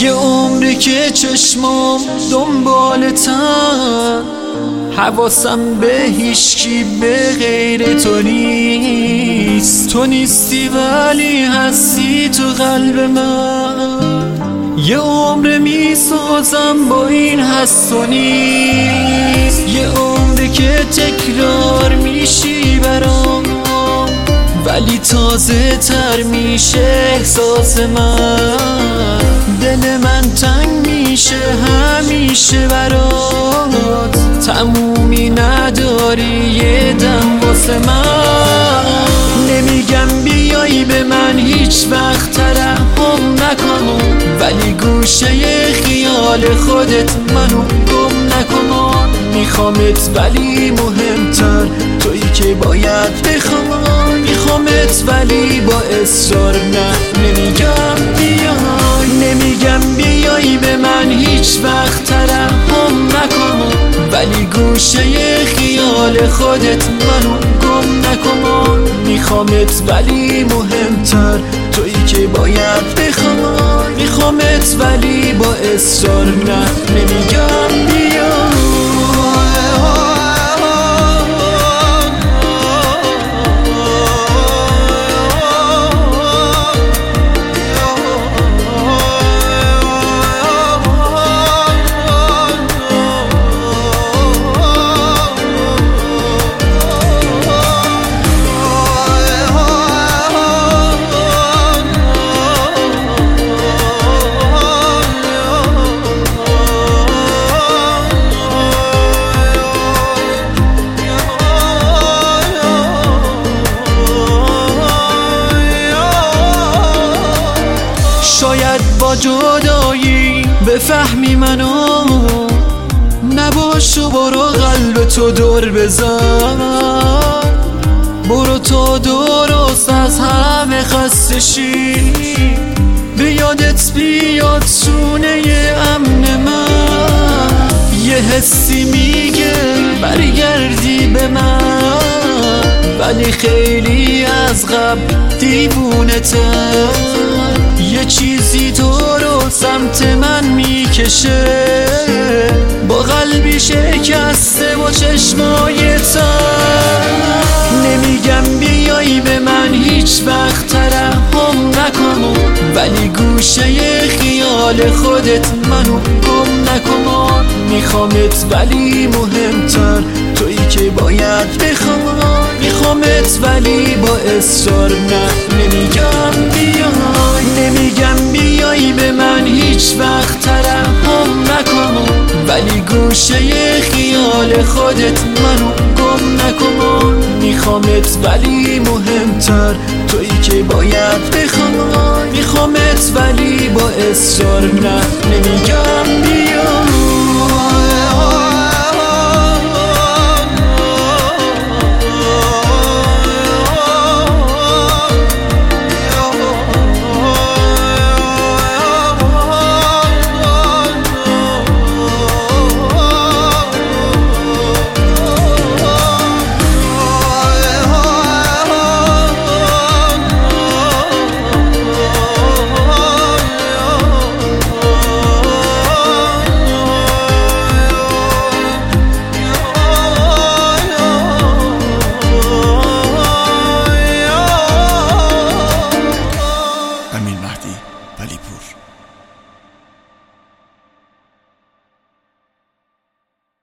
یه عمری که چشمام دنبالتن، حواسم به هیچکی به غیر تو نیست. تو نیستی ولی هستی تو قلب من. یه عمر میسازم با این هست و نیست. یه عمری که تکرار میشی برام، ولی تازه تر میشه احساس من. دل من تنگ میشه همیشه برات، تمومی نداری یه دم واسه من. نمیگم بیایی به من هیچ وقت ترحم نکن، ولی گوشه خیال خودت منو گم نکن. میخوامت ولی مهمتر تویی که باید بخوای. میخوامت ولی با اصرار نه، نمیگم بیای. نمیگم بیایی به من هیچ وقت ترحم نکن، ولی گوشه خیال خودت منو گم نکن. میخوامت ولی مهمتر تویی که باید بخوای. میخوامت ولی با اصرار نه، نمیگم بیای. شاید با جدایی بفهمی منو، نباش و برو قلب تو دور بزن. برو تو درست از همه خسته شی، به یادت بیاد سونه امن من. یه حسی میگه برگردی به من، ولی خیلی از قبل دیوونتم. یه چیزی تو رو سمت من میکشه، با قلبی شکسته و چشمای تر. نمیگم بیایی به من هیچ وقت ترحم نکن، ولی گوشه خیال خودت منو گم نکن. میخوامت ولی مهمتر تویی که باید بخوای. میخوامت ولی با اصرار نه، نمیگم بیای. نمیگم بیایی به من هیچ وقت ترحم نکن، ولی گوشه خیال خودت منو گم نکن. میخوامت ولی مهمتر تویی که باید بخوای. میخوامت ولی با اصرار نه، نمیگم بیای. امین مهدی ولیپور.